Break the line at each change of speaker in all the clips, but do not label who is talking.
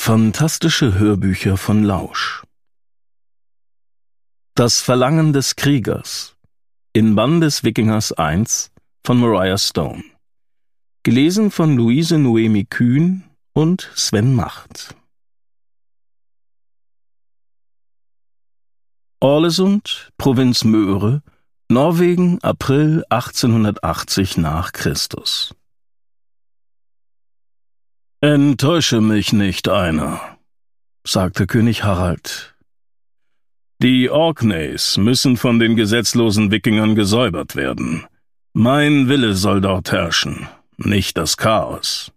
Fantastische Hörbücher von Lausch. Das Verlangen des Kriegers in Bann des Wikingers 1 von Mariah Stone. Gelesen von Luise Noemi Kühn und Sven Macht. Ålesund, Provinz Møre, Norwegen, April 1880 nach Christus. »Enttäusche mich nicht einer«, sagte König Harald. »Die Orkneys müssen von den gesetzlosen Wikingern gesäubert werden. Mein Wille soll dort herrschen, nicht das Chaos.«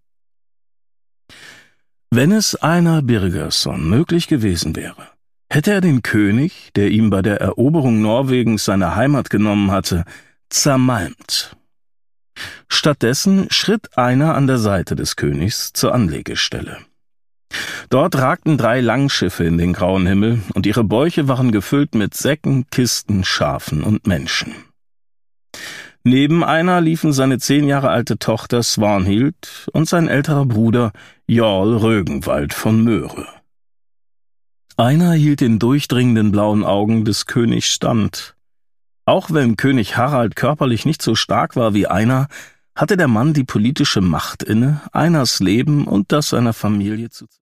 Wenn es Einar Birgersson möglich gewesen wäre, hätte er den König, der ihm bei der Eroberung Norwegens seine Heimat genommen hatte, zermalmt. Stattdessen schritt Einar an der Seite des Königs zur Anlegestelle. Dort ragten 3 Langschiffe in den grauen Himmel, und ihre Bäuche waren gefüllt mit Säcken, Kisten, Schafen und Menschen. Neben Einar liefen seine 10 Jahre alte Tochter Svanhild und sein älterer Bruder Jarl Rögenwald von Møre. Einar hielt den durchdringenden blauen Augen des Königs stand. Auch wenn König Harald körperlich nicht so stark war wie Einar, hatte der Mann die politische Macht inne, Einars Leben und das seiner Familie zu